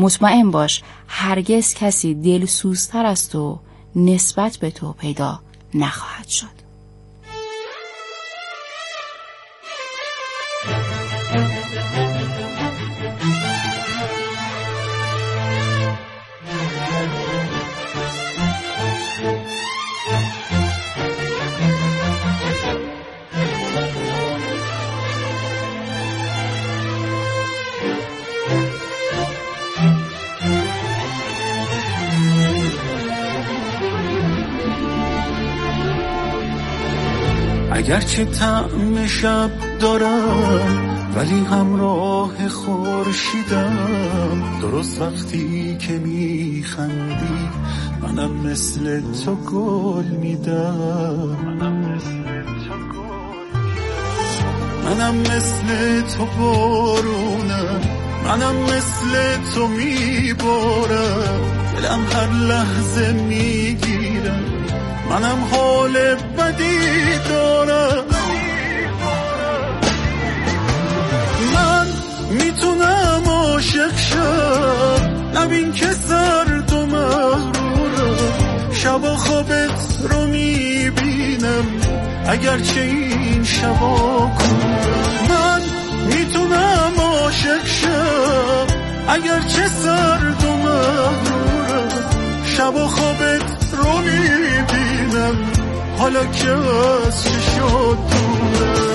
مطمئن باش هرگز کسی دلسوزتر از تو نسبت به تو پیدا نخواهد شد. اگرچه طعم شب دارم ولی همراه خورشیدم، درست وقتی که میخندی منم مثل تو گل میدم، منم مثل تو بارونم، منم مثل تو میبارم، دلم هر لحظه میگیرم، منم حال بدی دارم. من میتونم عاشق شم، نبین که سرد و مغرورم، شبا خوابت رو میبینم اگرچه این شبا کورم. من میتونم عاشق شم اگرچه سرد و مغرورم، شبا خوابت رو میبینم حالا که از چه شد دورم.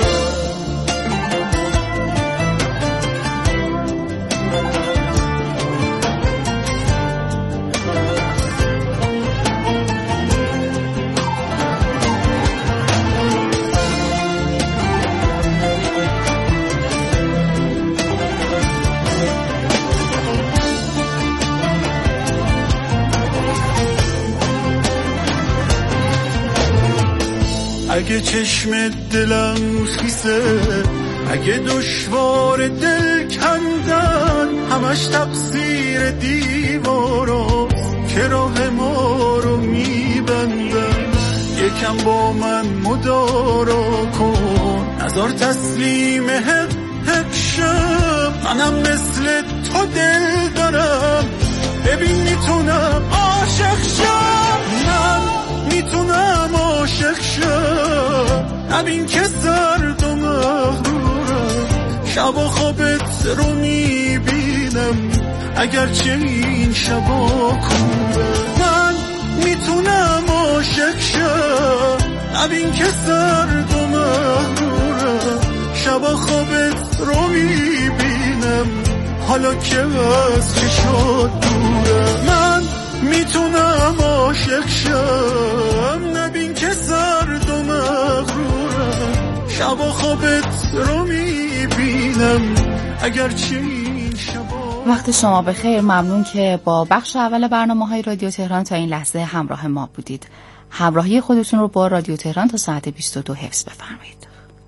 اگه چشم دلم خیسه، اگه دشوار دل کندن، همش تقصیر دیواراست که راه ما رو میبندن. یکم با من مدارا کن، نذار تسلیم حق شم، منم مثل تو دل دارم، ببین میتونم عاشق شم. من میتونم عاشق شم، نبین که سرد و مغرورم، شبا خوابت رو میبینم اگرچه این شبا کوره. من میتونم عاشق شم، نبین که سرد و مغرورم، شبا خوابت رو میبینم حالا که از چه شد دوره. من میتونم عاشق شم، نبین که سرد و مغرورم، شبا خوابت رو میبینم اگرچه این شبا. وقت شما بخیر. ممنون که با بخش اول برنامه‌های رادیو تهران تا این لحظه همراه ما بودید. همراهی خودتون رو با رادیو تهران تا ساعت 22 حفظ بفرمایید.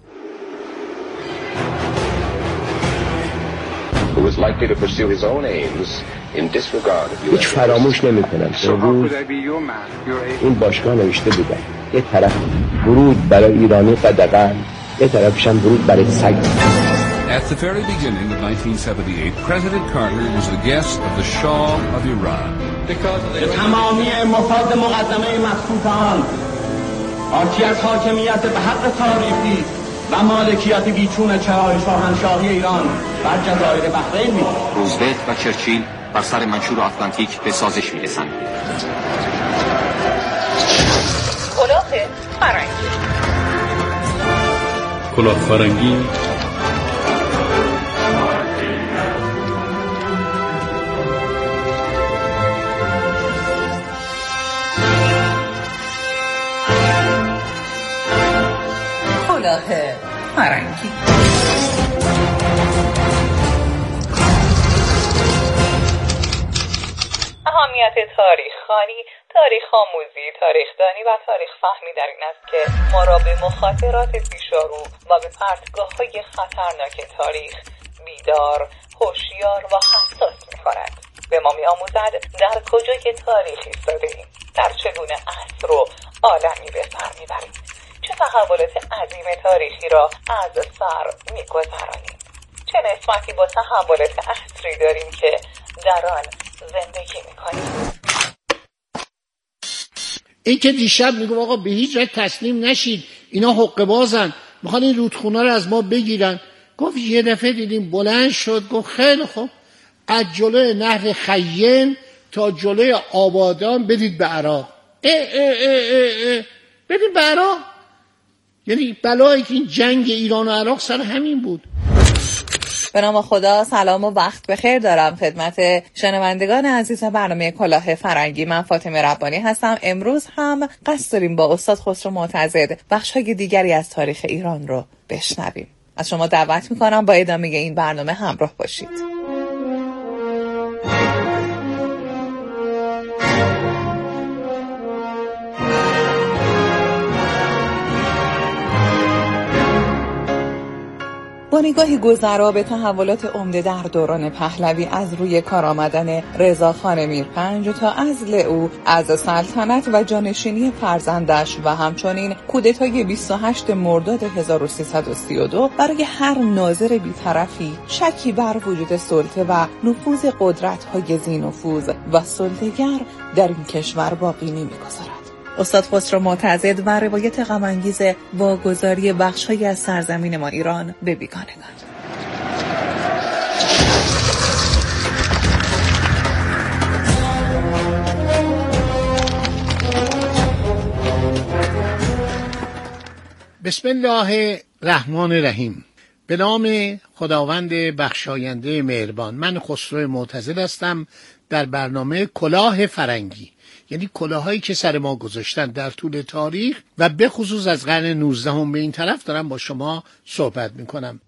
هیچ فراموش نمی‌کنم. امروز این باشگاه نوشته بودن یه طرف ورود برای ایرانی قدغن، یه طرفش هم ورود برای سگ. At the very beginning of 1978, President Carter was the guest of the Shah of Iran. تمامی مفاد مقدمه مسکوتان آتی از حاکمیت به حق تاریخی و مالکیت بیچون شاهنشاهی ایران بر جزایر بحرین می. روزولت و چرچیل بر سر منشور آتلانتیک به سازش می رسند. کلاه فرنگی. کلاه فرنگی کلاه فرنگی. اهمیت تاریخ خوانی، تاریخ آموزی، تاریخ دانی و تاریخ فهمی در این است که ما را به مخاطرات پیشارو و به پرتگاه‌های خطرناک تاریخ بیدار، هوشیار و حساس می‌کند. به ما می‌آموزد در کجای تاریخ ایستاده‌ایم، در چگونه عصر و عالمی به سر می‌بریم، چه تحولات عظیم تاریخی را از سر می‌گذرانیم، چه نسبتی با تحولات عصری داریم که در آن زندگی میکنیم. این که دیشب میگم آقا به هیچ وجه تسلیم نشید، اینا حقه بازن، میخوان این رودخونه رو از ما بگیرن. گفت یه دفعه دیدیم بلند شد گفت خیلی خوب، از جلوی نهر خیین تا جلوی آبادان بدید به عراق. بدید به عراق. یعنی بلایی که این جنگ ایران و عراق سر همین بود. به نام خدا، سلام و وقت بخیر دارم خدمت شنوندگان عزیز برنامه کلاه فرنگی. من فاطمه ربانی هستم. امروز هم قصد داریم با استاد خسرو معتضد بخش‌های دیگری از تاریخ ایران رو بشنویم. از شما دعوت میکنم با ادامه این برنامه همراه باشید. با نگاهی گذرا به تحولات عمده در دوران پهلوی، از روی کار آمدن رضاخان میرپنج تا عزل او از سلطنت و جانشینی فرزندش و همچنین کودتای 28 مرداد 1332، برای هر ناظر بی‌طرفی شکی بر وجود سلطه و نفوذ قدرت‌های ذی‌نفوذ و سلطه‌گر در این کشور باقی نمی‌گذارد. استاد خسرو معتضد و روایت غم‌انگیز واگذاری بخش‌هایی از سرزمین ما ایران به بیگانگان. بسم الله الرحمن الرحیم. به نام خداوند بخشاینده مهربان. من خسرو معتضد هستم در برنامه کلاه فرنگی، یعنی کلاهایی که سر ما گذاشتن در طول تاریخ و به خصوص از قرن 19 به این طرف دارم با شما صحبت میکنم.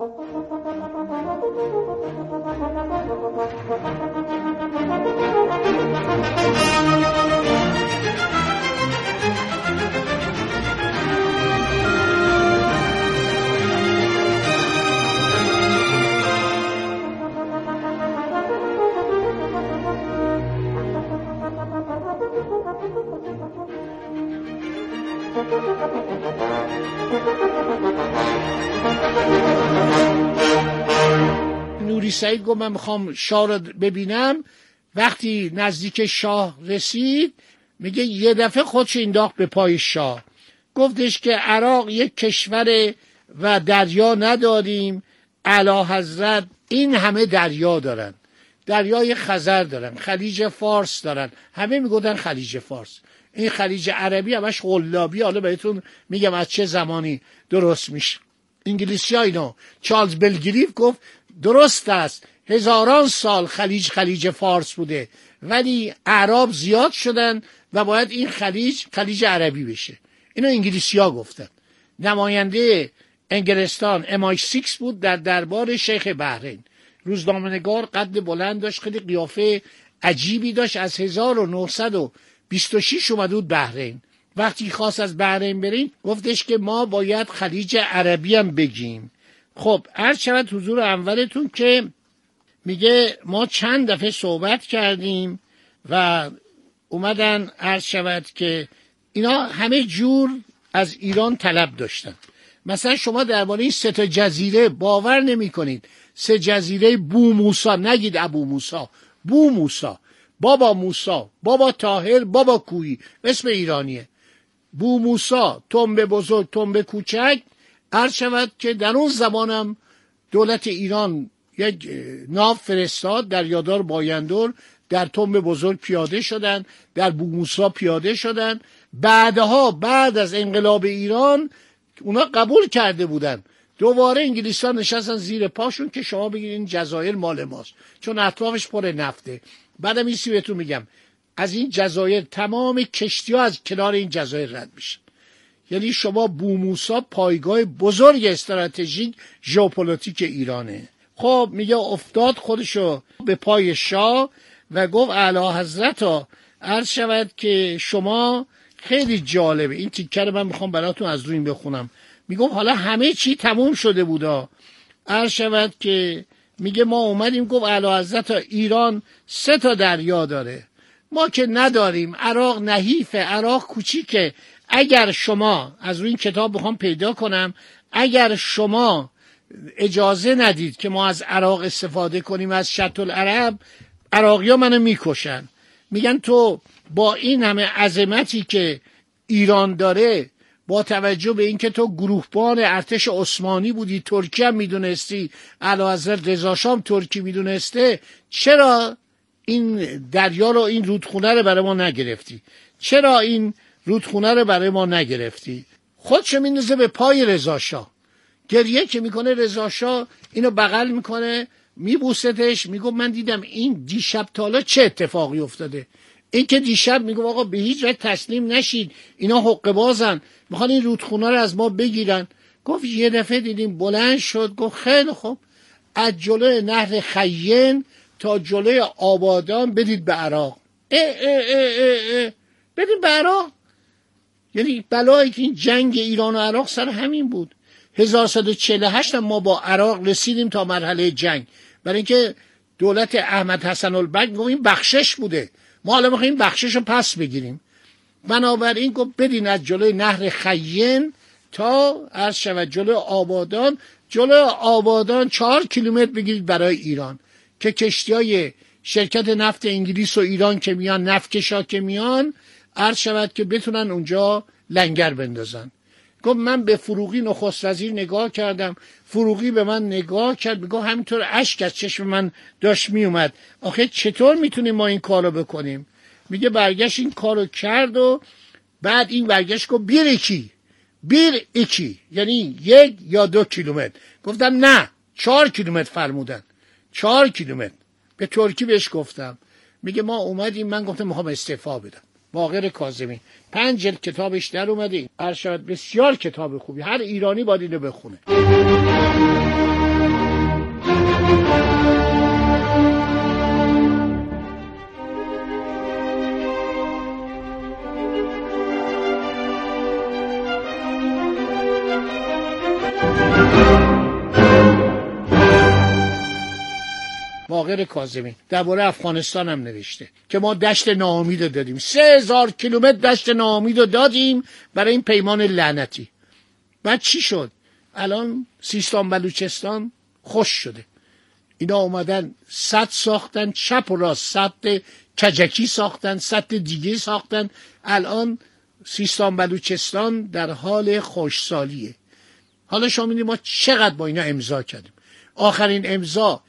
نوری سعید گفت من میخوام شاه رو ببینم. وقتی نزدیک شاه رسید میگه یه دفعه خودش انداخت به پای شاه، گفتش که عراق یک کشور و دریا نداریم، اعلیحضرت این همه دریا دارن، دریای خزر دارن، خلیج فارس دارن، همه میگفتن خلیج فارس. این خلیج عربی همش قلابی، حالا بهتون میگم از چه زمانی درست میشه. انگلیسی ها اینو، چارلز بلگریف گفت درست است هزاران سال خلیج فارس بوده، ولی اعراب زیاد شدن و باید این خلیج عربی بشه. اینو انگلیسی ها گفتن. نماینده انگلستان MI6 بود در دربار شیخ بحرین. روزنامه‌نگار، قد بلند داشت، خیلی قیافه عجیبی داشت. از 1926 اومد بود بحرین. وقتی خواست از بحرین بریم گفتش که ما باید خلیج عربی هم بگیم. خب عرض شود حضور انورتون که میگه ما چند دفعه صحبت کردیم و اومدن عرض شود که اینا همه جور از ایران طلب داشتن. مثلا شما درباره این 3 جزیره باور نمی کنید. 3 جزیره بو موسی، نگید ابو موسی، بو موسی، بابا موسی، بابا طاهر، بابا کوهی، اسم ایرانیه. بو موسی، تنبه بزرگ، تنبه کوچک. عرض شود که در اون زمانم دولت ایران یک ناو فرستاد، دریادار بایندور، در تنبه بزرگ پیاده شدن، در بو موسی پیاده شدن. بعدها بعد از انقلاب ایران اونا قبول کرده بودن. دوباره انگلیسان نشستن زیر پاشون که شما بگید این جزایر مال ماست، چون اطرافش پر نفته. بعدم این سی بهتون میگم، از این جزایر تمام کشتی ها از کنار این جزایر رد میشن. یعنی شما بو موسی پایگاه بزرگ استراتژیک ژئوپلیتیک ایرانه. خب میگه افتاد خودشو به پای شاه و گفت اعلیحضرت ها عرض شود که شما خیلی جالبه. این تیکه رو من میخوام براتون از روی بخونم. میگم حالا همه چی تموم شده بودا. عرض شود که میگه ما اومدیم، گفت اعلیحضرت ایران 3 دریا داره، ما که نداریم. عراق نحیفه، عراق کوچیکه. اگر شما از روی این کتاب بخوام پیدا کنم، اگر شما اجازه ندید که ما از عراق استفاده کنیم، از شط العرب، عراقی‌ها منو میکشن. میگن تو با این همه عظمتی که ایران داره، با توجه به اینکه تو گروهبان ارتش عثمانی بودی، ترکی هم میدونستی، اعلیحضرت رضا شاه ترکی میدونسته، چرا این دریا رو، این رودخونه رو برای ما نگرفتی؟ چرا این رودخونه رو برای ما نگرفتی؟ خودشو میندازه به پای رضا شاه، گریه که میکنه، رضا شاه اینو بغل میکنه، میبوستش، میگه من دیدم این دیشب تا حالا چه اتفاقی افتاده. این که دیشب میگه آقا به هیچ وجه تسلیم نشید، اینا حقه بازن، میخوان این رودخونه رو از ما بگیرن. گفت یه دفعه دیدیم بلند شد، گفت خیلی خوب، از جلوی نهر خیین تا جلوی آبادان بدید به عراق. بدید به عراق. یعنی بلایی که این جنگ ایران و عراق سر همین بود. 1148 ما با عراق رسیدیم تا مرحله جنگ، برای اینکه دولت احمد حسن البک گفت این بخشش بوده، ما حالا میخوایم بخشش رو پس بگیریم. بنابراین گفت بدین از جلوی نهر خیین تا عرض شود جلوی آبادان، جلوی آبادان 4 کیلومتر بگیرید برای ایران، که کشتی‌های شرکت نفت انگلیس و ایران که میان، نفتکشا که میان، عرض شود که بتونن اونجا لنگر بندازن. گفت من به فروغی نخست وزیر نگاه کردم، فروغی به من نگاه کرد، میگه همینطور اشک از چشم من داشت میومد، آخه چطور میتونیم ما این کارو بکنیم؟ میگه برگشت این کارو کرد و بعد این برگشت گفت بیر اکی، یعنی 1 یا 2 کیلومتر. گفتم نه 4 کیلومتر فرمودن، 4 کیلومتر. به ترکی بهش گفتم، میگه ما اومدیم، من گفتم میخوام استعفا بدم. باقر کاظمی 5 جلد کتابش در اومده، ارشد بسیار کتاب خوبی، هر ایرانی باید اینو بخونه. باقر کاظمی درباره افغانستان هم نوشته که ما دشت ناامید دادیم، 3000 کیلومتر دشت ناامید دادیم برای این پیمان لعنتی. بعد چی شد؟ الان سیستان بلوچستان خوش شده، اینا اومدن سد ساختن، چپ و راست سد کجکی ساختن، سد دیگه ساختن، الان سیستان بلوچستان در حال خوشسالیه. حالا شما می‌بینید ما چقدر با اینا امضا کردیم. آخرین امضا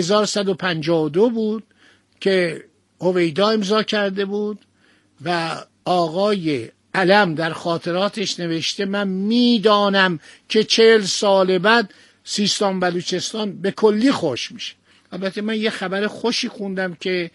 1152 بود که هویدا امضا کرده بود و آقای علم در خاطراتش نوشته من میدانم که 40 سال بعد سیستان بلوچستان به کلی خوش میشه. البته من یه خبر خوشی خوندم که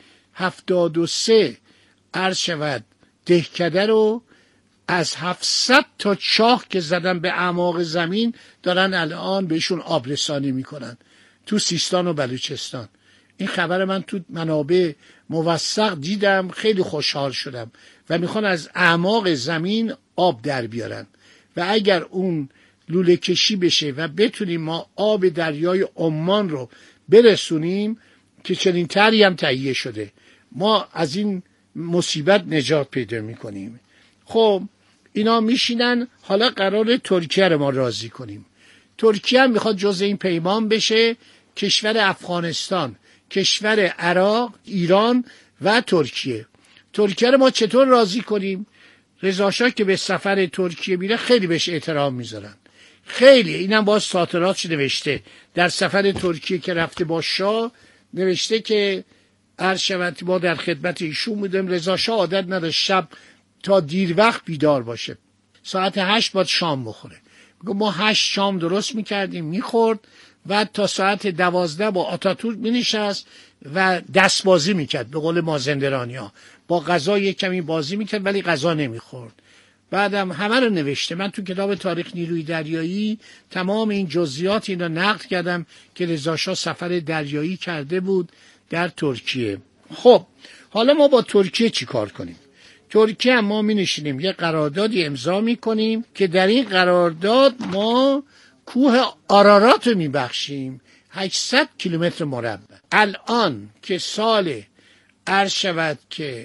73 عرض شود دهکده رو از 700 تا چاه که زدن به اعماق زمین دارن الان بهشون آبرسانی میکنن تو سیستان و بلوچستان. این خبر من تو منابع موثق دیدم، خیلی خوشحال شدم و میخوان از اعماق زمین آب در بیارن و اگر اون لوله کشی بشه و بتونیم ما آب دریای عمان رو برسونیم که چنین طرحی هم تهیه شده، ما از این مصیبت نجات پیدا میکنیم. خب اینا میشینن، حالا قرار ترکیه رو ما راضی کنیم. ترکیه هم میخواد جزء این پیمان بشه، کشور افغانستان، کشور عراق، ایران و ترکیه. ترکیه رو ما چطور راضی کنیم؟ رضا شاه که به سفر ترکیه میره خیلی بهش احترام میذارن، خیلی. اینم باز ساتراتش نوشته در سفر ترکیه که رفته با شاه، نوشته که هر شب ما در خدمت ایشون بودیم، رضا شاه عادت نداشت شب تا دیر وقت بیدار باشه، ساعت 8 باید شام بخوره. ما 8 شام درست میکردیم میخورد و تا ساعت 12 با آتاتورک مینشست و دست بازی میکرد، به قول مازندرانی‌ها با غذا یک کمی بازی میکرد ولی غذا نمیخورد. بعدم همه رو نوشته، من تو کتاب تاریخ نیروی دریایی تمام این جزئیات اینا نقد کردم که رضا شاه سفر دریایی کرده بود در ترکیه. خب حالا ما با ترکیه چی کار کنیم؟ ترکیه هم ما می نشینیم یه قراردادی امضا می کنیم که در این قرارداد ما کوه آرارات رو می بخشیم 800 کیلومتر مربع. الان که سال عرض شود که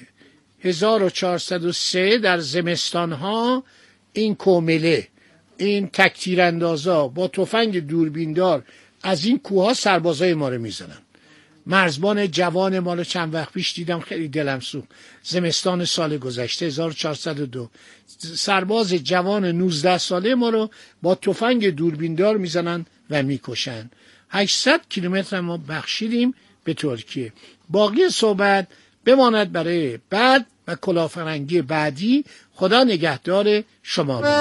1403 در زمستانها این کومله، این تکتیراندازا با تفنگ دوربیندار از این کوه ها سربازای ما رو می زنن. مرزبان جوان مال چند وقت پیش دیدم، خیلی دلم سوخت. زمستان سال گذشته 1402 سرباز جوان 19 ساله ما رو با تفنگ دوربیندار میزنن و میکشن. 800 کیلومتر ما بخشیدیم به ترکیه. باقی صحبت بماند برای بعد و کلافرنگی بعدی. خدا نگهدار شما رو.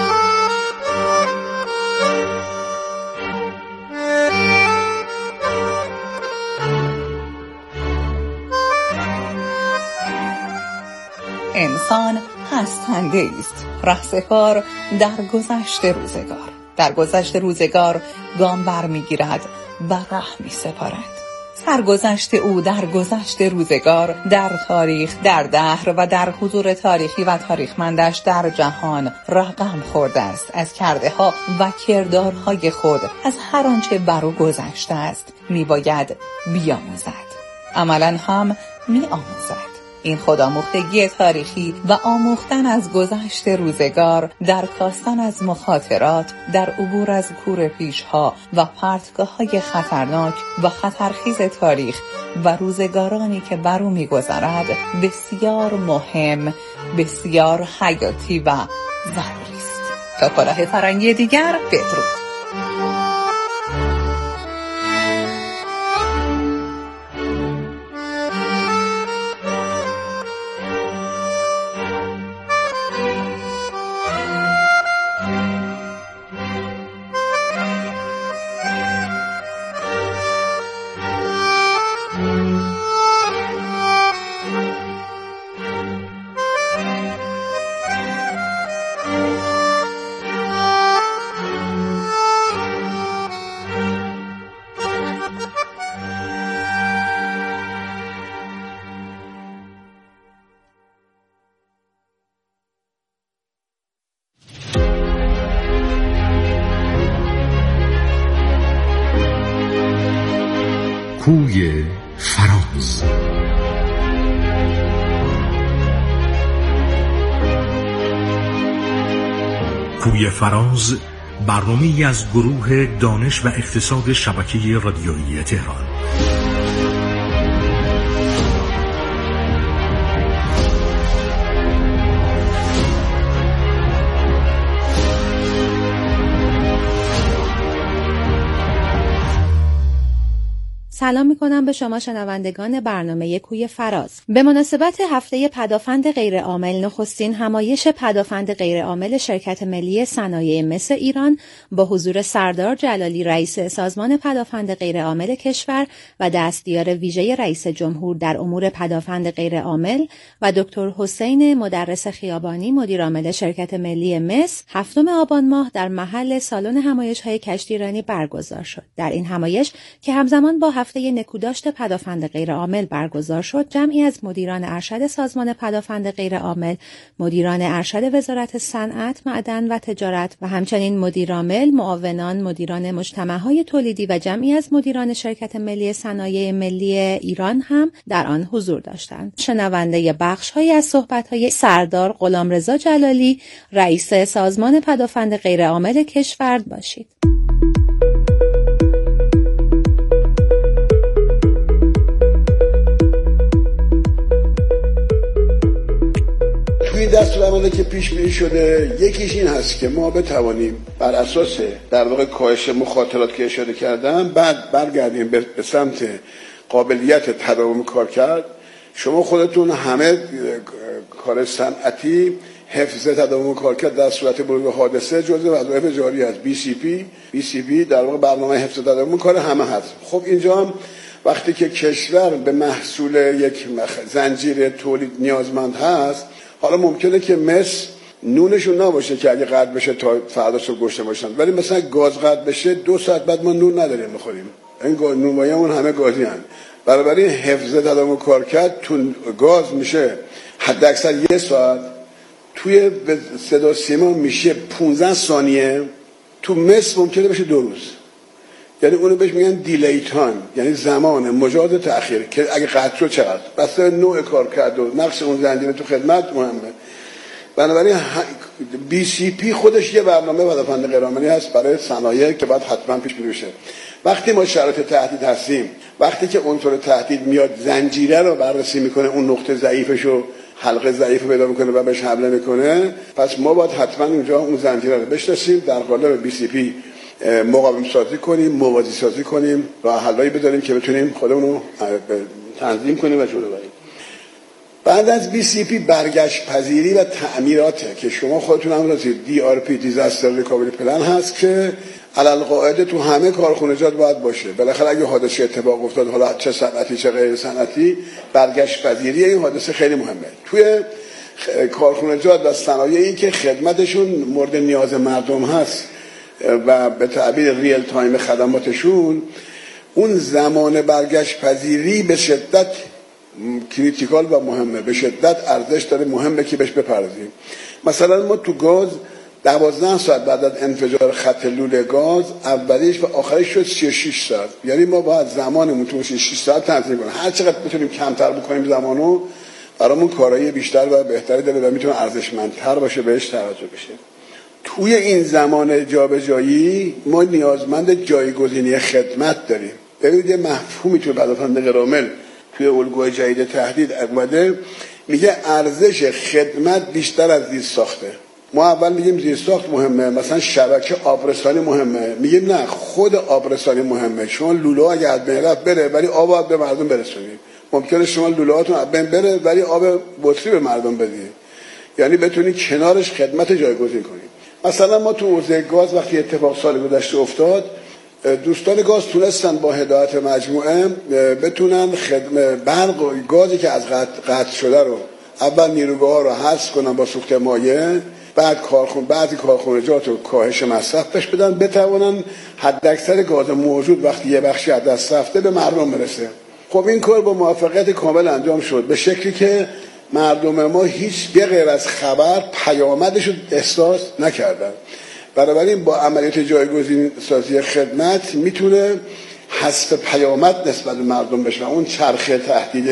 انسان هستنده است، رهسپار در گذشت روزگار. در گذشت روزگار گام برمیگیرد و ره می‌سپارد. سرگذشت او در گذشت روزگار، در تاریخ، در دهر و در حضور تاریخی و تاریخمندش در جهان رقم خورده است. از کرده‌ها و کردارهای خود، از هر آنچه بر او گذشته است میباید بیاموزد. عملاً هم میآموزد. این خودآموختگی تاریخی و آموختن از گذشت روزگار، در کاستن از مخاطرات، در عبور از کوره پیش‌ها و پرتگاه‌های خطرناک و خطرخیز تاریخ و روزگارانی که بر او می‌گذرد بسیار مهم، بسیار حیاتی و ضروری است. تا کلاه فرنگی دیگر، بدرود. کوی فراز. کوی فراز برنامه‌ای از گروه دانش و اقتصاد شبکه رادیویی تهران. سلام میکنم به شما شنوندگان برنامه کوی فراز. به مناسبت هفته پدافند غیرعامل، نخستین همایش پدافند غیرعامل شرکت ملی صنایع مس ایران با حضور سردار جلالی رئیس سازمان پدافند غیرعامل کشور و دستیار ویژه رئیس جمهور در امور پدافند غیرعامل و دکتر حسین مدرس خیابانی مدیرعامل شرکت ملی مس 7 آبان ماه در محل سالن همایش‌های کشتیرانی برگزار شد. در این همایش که همزمان با هفته نکوداشت پدافند غیرعامل برگزار شد، جمعی از مدیران ارشد سازمان پدافند غیرعامل، مدیران ارشد وزارت صنعت، معدن و تجارت و همچنین مدیرعامل، معاونان، مدیران مجتمع‌های تولیدی و جمعی از مدیران شرکت ملی صنایع ملی ایران هم در آن حضور داشتند. شنونده بخش‌هایی از صحبت‌های سردار غلامرضا جلالی، رئیس سازمان پدافند غیرعامل کشور باشید. توی دستورالعملی که پیش بینی شده، یکیش این هست که ما بتوانیم بر اساس در واقع کاهش مخاطرات که اشاره کردم، بعد برگردیم به سمت قابلیت تداوم کار کرد. شما خودتون همه کار صنعتی حفظ تداوم کار کرد در صورت بروز حادثه جزء وظایف جاری از BCP در واقع برنامه حفظ تداوم کار همه هست. خب اینجا هم وقتی که کشور به محصول یک زنجیره تولید نیازمند هست، حالا ممکنه که مس نونشون نباشه که اگه قطع بشه تا فردا صبح گوشته باشن، ولی مثلا گاز قطع بشه 2 ساعت بعد ما نون نداریم بخوریم. این نونواییمون همه گازی هن. بنابراین حفظ تداوم کار کرد تو گاز میشه حد اکثر 1 ساعت، توی صدا سیما میشه 15 ثانیه، تو مس ممکنه بشه 2 روز. یعنی اونو بهش میگن دیلی تایم، یعنی زمان مجاز تأخیر که اگه قطع شد چقدر، بس نوع کار کرد و نقش اون زنجیره تو خدمت مهمه. بنابراین BCP خودش یه برنامه پدافند غیرعاملی هست برای صنایع که باید حتما پیش بری بشه. وقتی ما شرایط تهدید هستیم، وقتی که عنصر تهدید میاد زنجیره رو بررسی میکنه، اون نقطه ضعیفش رو، حلقه ضعیف رو پیدا میکنه و بهش حمله میکنه، پس ما باید حتما اونجا اون زنجیره رو بشناسیم، در قالب BCP مقاوم سازی کنیم، موازی سازی کنیم، راه حلایی بداریم که بتونیم خودمون رو تنظیم کنیم و جلو بریم. بعد از BCP برگشت پذیری و تعمیراته که شما خودتون هم راسید DRP دیزاستر ریکاوری پلن هست که علالقاعده تو همه کارخونجات باید باشه. بالاخره اگه حادثه اتفاق افتاد، حالا چه صنعتی چه غیر صنعتی، برگشت پذیری این حادثه خیلی مهمه. توی کارخونجات و صنایعی که خدمتشون مورد نیاز مردم هست و به تعبیر ریل تایم خدماتشون، اون زمان برگشت پذیری به شدت کریتیکال و مهمه، به شدت ارزش داره، مهمه که بهش بپردازیم. مثلا ما تو گاز 12 ساعت بعد از انفجار خط لوله گاز اولیش و آخرش شد 36 ساعت. یعنی ما باید زمانمون تو 36 ساعت تنظیم کنیم. هر چقدر بتونیم کمتر بکنیم زمانو، برامون کارایی بیشتر و بهتری داره و میتونه ارزشمندتر باشه، بهش توجه بشه. توی این زمان جابجایی ما نیازمند جایگزینی خدمت داریم. ببینید یه مفهومی توی پدافند غیرعامل توی الگوی جدید تهدید اومده، میگه ارزش خدمت بیشتر از زیست ساخته. ما اول میگیم زیست ساخت مهمه، مثلا شبکه آبرسانی مهمه، میگیم نه، خود آبرسانی مهمه. شما لوله اگه از بین رفت بره ولی آب به مردم برسونید. ممکنه شما لوله‌هاتون از بین بره ولی آب بطری به مردم بدید، یعنی بتونید کنارش خدمت جایگزین کنید. مثلا ما تو حوزه گاز وقتی اتفاق سال گذشته افتاد، دوستان گاز تونستن با هدایت مجموعه بتونن برق و گازی که از قطع شده رو اول نیروگاه‌ها رو حذف کنن با سوخت مایع، بعد بعضی کارخونجات رو کاهش مصرف بهش بدن، بتوانن حداکثر گاز موجود وقتی یه بخشی از دست رفته به مردم برسه. خب این کار با موفقیت کامل انجام شد، به شکلی که مردم ما هیچ به غیر از خبر پیامدش رو احساس نکردن. بنابراین با عملیات جایگزین سازی خدمت میتونه حذف پیامد نسبت به مردم بشه و اون چرخه تهدید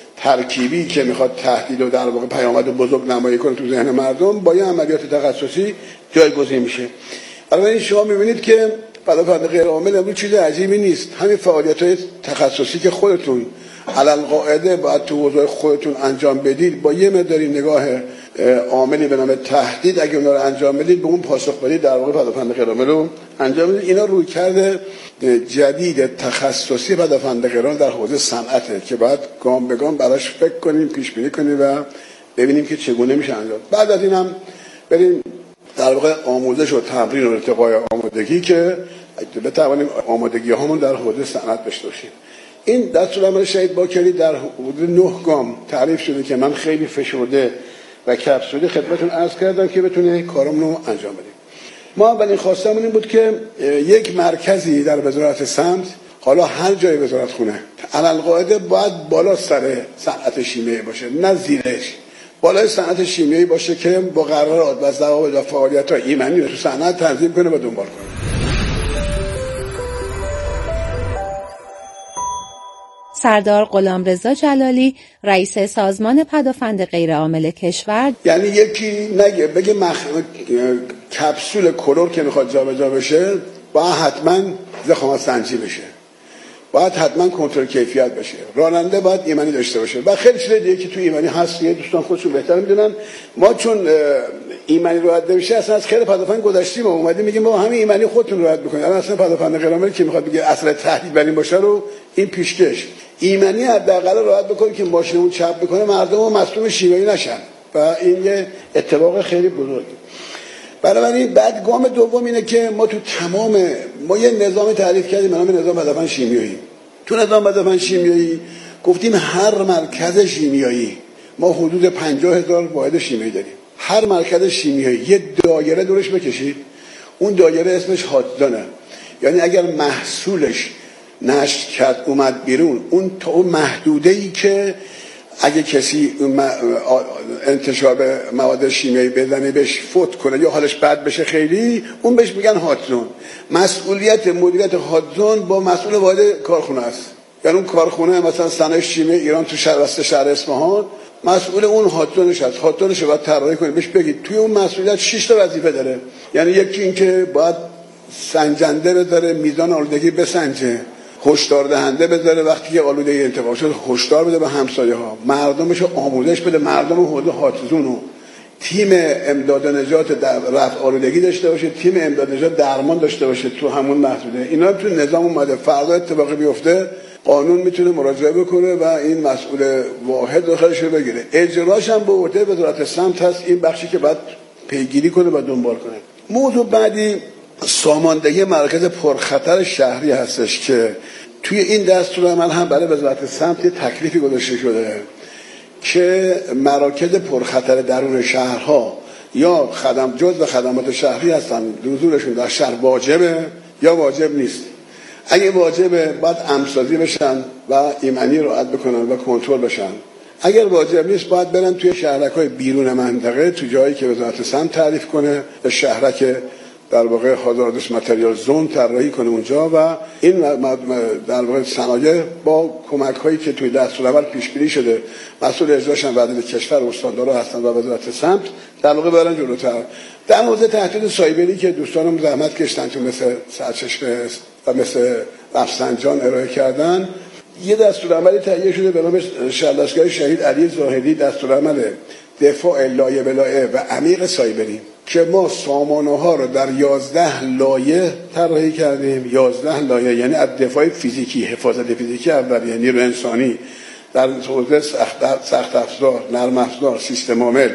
ترکیبی که میخواد تهدید و در واقع پیامد بزرگ نمایی کنه تو ذهن مردم، با یه عملیات تخصصی جایگزین میشه. بنابراین شما میبینید که پدافند غیرعامل امروز چیز عجیبی نیست. همین فعالیت‌های تخصصی که خودتون علالقاعده باید تو حوزه خودتون انجام بدید، با یه مقداری نگاه عاملی به نام تهدید اگه اونا رو انجام بدید، به اون پاسخ بدید، در واقع پدافند غیرعامل رو انجام بدید. اینا روی کرده جدید تخصصی پدافند غیرعامل در حوزه صنعته که باید گام به گام براش فکر کنیم، پیش بینی کنیم و ببینیم که چگونه میشه انجام. بعد از اینم بریم در واقع آموزش و تمرین و ارتقای آمادگی که بتوانیم آمادگی هامون در حوزه صنعت داشته باشیم. این دستورالعمل شهید باکری در حدود 9 گام تعریف شده که من خیلی فشرده و کپسولی خدمتتون عرض کردم که بتونه کارمون رو انجام بدیم. ما اولین خواستمون این بود که یک مرکزی در وزارت سمت، حالا هر جای وزارت خونه، علالقاعده باید بالا سر صنعت شیمیایی باشه، نه زیرش. بالای صنعت شیمیایی باشه که با قرارات و ضوابط و فعالیت‌های ایمنی رو تو صنعت تنظیم کنه و دنبال کنه. سردار غلامرضا جلالی، رئیس سازمان پدافند غیرعامل کشور، یعنی یکی نگه بگه کپسول کلور که میخواد جابجا بشه باید حتما ضخامت سنجی بشه، باید حتما کنترل کیفیت بشه، راننده باید ایمنی داشته باشه و خیلی چیز دیگه که تو ایمنی هست. دوستان خودشون بهتر میدونن. ما چون ایمنی رعایت نمیشه اصلا از خیلی پدافند گذشتیم و اومدیم میگیم ما همین ایمنی خودتون رعایت بکنید. الان اصلا پدافند غیرعامل که میخواد بگه اصل تهدید بر این باشه رو این پیشکش ایمنی حداقل رعایت بکنید که ماشینمون چپ بکنه مردم و مصدوم شیمیایی نشن و این یه اتفاق خیلی بزرگه. بنابراین بعد گام دوم اینه که ما تو تمام ما یه نظام تعریف کردیم به نام نظام پدافند شیمیایی. تو نظام پدافند شیمیایی گفتیم هر مرکز شیمیایی ما حدود 50,000 واحد شیمیایی داریم. هر مرکز شیمیایی یه دایره دورش بکشید، اون دایره اسمش هاتزانه. یعنی اگر محصولش نشت کرد اومد بیرون، اون تا اون محدوده‌ای که اگه کسی انتشار به مواد شیمیایی بزنه بهش فوت کنه یا حالش بد بشه خیلی، اون بهش میگن هاتزون. مسئولیت مدیریت هاتزون با مسئول واحد کارخونه است. یعنی اون کارخونه مثلا صنایع شیمیایی ایران تو شهر اصفهان مسئول اون هاتزونش هست. هاتزونش رو باید طراحی کنید، بهش بگید توی اون مسئولیت 6 تا وظیفه داره. یعنی یکی این که باید سنجنده بذاره، میزان آلودگی بسنجه، هشدار دهنده بذاره، وقتی که آلودگی انتقال شد هشدار بده به همسایه ها، مردمش آموزش بده، مردم حوزه هاتزون و تیم امداد نجات رفع آلودگی داشته باشه، تیم امداد نجات درمان داشته باشه تو همون محدوده. اینا تو نظام اومده. فردا اتفاقی بیفته قانون میتونه مراجعه بکنه و این مسئول واحد داخلش رو بگیره. اجراش هم به عهده وزارت سمت هست، این بخشی که باید پیگیری کنه و دنبال کنه. موضوع بعدی ساماندهی مرکز پرخطر شهری هستش که توی این دستورالعمل هم برای وزارت سمت تکلیفی گذاشته شده که مراکز پرخطر درون شهرها یا جزو خدمات شهری هستن، حضورشون در شهر واجبه یا واجب نیست. اگه واجبه باید امسازی بشن و ایمنی رعایت بکنن و کنترل بشن. اگر واجب نیست باید برن توی شهرک‌های بیرون منطقه، تو جایی که وزارت سمت تعریف کنه، به شهرک در واقع هازاردوس متریال زون طراحی کنه اونجا و این در واقع صنایع با کمک‌هایی که توی دستورالعمل پیش بینی شده، مسئول اجراش هم وزیر کشور و استاندارا هستن و وزارت سمت در واقع برن جلوتر. در مورد تهدید سایبری که دوستانم زحمت کشتن تو مثل سرچشمه و مثل رفسنجان ارائه کردن، یه دستورالعملی تهیه شده به نام شهردستگاه شهید علی زاهدی، دستورالعمل دفاع لایه به لایه و عمیق سایبری که ما سامانه‌ها رو در 11 لایه طراحی کردیم. 11 لایه یعنی از دفاع فیزیکی، حفاظت فیزیکی اول، یعنی نیروی انسانی، در حوزه سخت افزار، نرم افزار، سیستم عامل،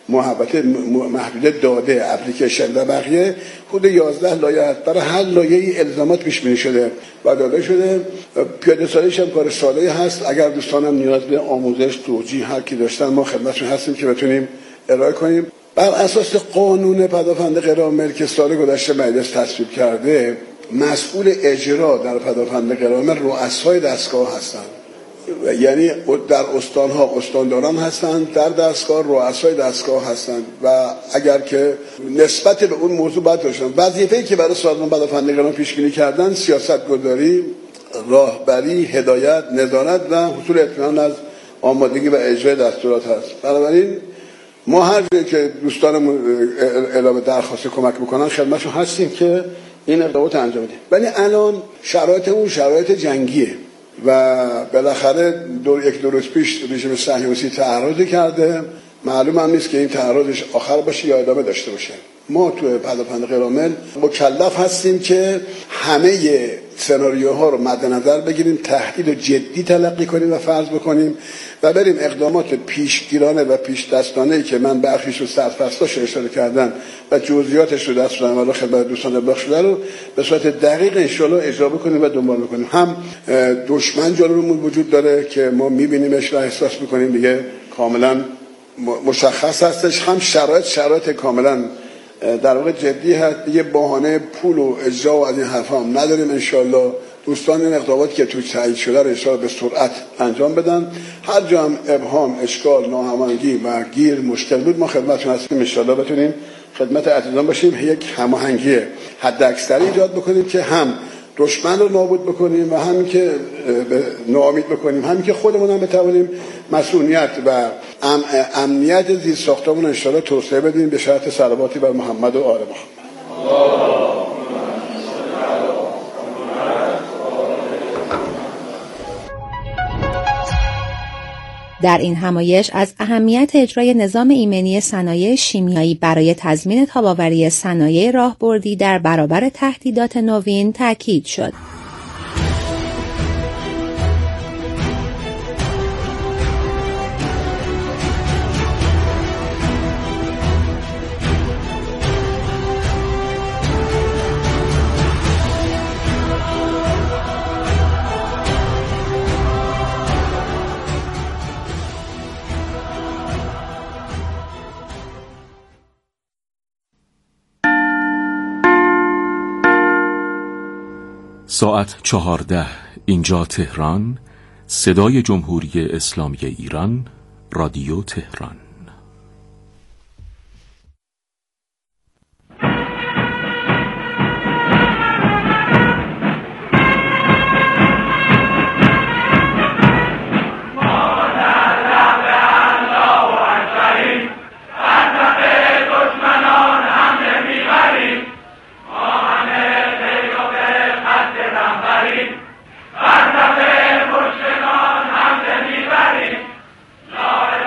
محدود داده، اپلیکیشن و بقیه. خود 11 لایه هست. برای هر لایه‌ای الزامات پیش بینی شده و داده شده. پیاده سازیش هم کار ساده هست. اگر دوستانم نیاز به آموزش، توجیه هر کی داشتن ما خدمتشون هستیم که بتونیم ارائه کنیم. بر اساس قانون پدافند غیرعامل که سال گذشته مجلس تصویب کرده، مسئول اجرا در پدافند غیرعامل رؤسای دستگاه هستند. یعنی در استانها استانداران هستند، در دستگاه رؤسای دستگاه هستند و اگر که نسبت به اون موضوع باید داشتن وظیفه‌ای که برای سازمان پدافند غیرعامل پیش بینی کردن، سیاست گذاری، راهبری، هدایت، نظارت و حصول اطمینان از آمادگی و اجرای دستورات هست. بنابراین ما هر جایی که دوستانمون اعلام درخواست کمک بکنن خدمتشون هستیم که این اقدامات انجام بدیم. ولی الان شرایطمون شرایط جنگیه و بالاخره یک دو روز پیش رژیم صهیونیستی تعرض کرده. معلوم هم نیست که این تعرضش آخر باشه یا ادامه داشته باشه. ما تو پدافند غیرعامل مکلف هستیم که همه سناریوها رو مد نظر بگیریم، تهدید رو جدی تلقی کنیم و فرض بکنیم و بریم اقدامات پیشگیرانه و پیش دستانه‌ای که من برخیش رو سرفصلاش اشاره کردم و جزئیاتش رو دستورالعمل خدمت دوستان ابلاغ شده رو به صورت دقیق ان شاءالله اجرا بکنیم و دنبال بکنیم. هم دشمن جلومون وجود داره که ما می‌بینیمش و احساس می‌کنیم دیگه کاملا مشخص هستش، هم شرایط کاملا در واقع جدی هست. دیگه بهانه پول و اجرا و از این حرفا هم نداریم. انشالله دوستان این اقداماتی که توی تایید شده رو انشالله به سرعت انجام بدن. هر جا هم ابهام، اشکال، ناهماهنگی و گیر مشکل بود ما خدمتتون هستیم. انشالله بتونیم خدمت عزیزان باشیم، یک هماهنگی حداکثری ایجاد بکنیم که هم دشمن رو نابود بکنیم و همین که ناامید بکنیم، همین که خودمون هم بتوانیم مسئولیت و امنیت زیست ساختمون ان شاءالله توسعه بدیم به شرط صلواتی بر محمد و آل محمد. در این همایش از اهمیت اجرای نظام ایمنی صنایع شیمیایی برای تضمین تاب‌آوری صنایع راهبردی در برابر تهدیدات نوین تاکید شد. ساعت 14 اینجا تهران، صدای جمهوری اسلامی ایران، رادیو تهران.